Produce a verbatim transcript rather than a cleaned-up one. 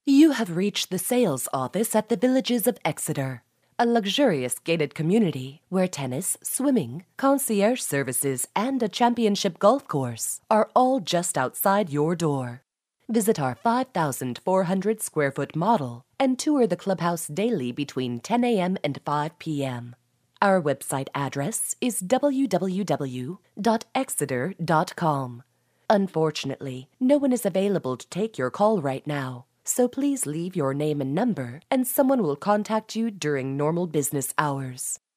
You have reached the sales office at the Villages of Exeter, a luxurious gated community where tennis, swimming, concierge services, and a championship golf course are all just outside your door. Visit our five thousand four hundred square foot model and tour the clubhouse daily between ten a.m. and five p.m. Our website address is w w w dot exeter dot com. Unfortunately, no one is available to take your call right now, so please leave your name and number and someone will contact you during normal business hours.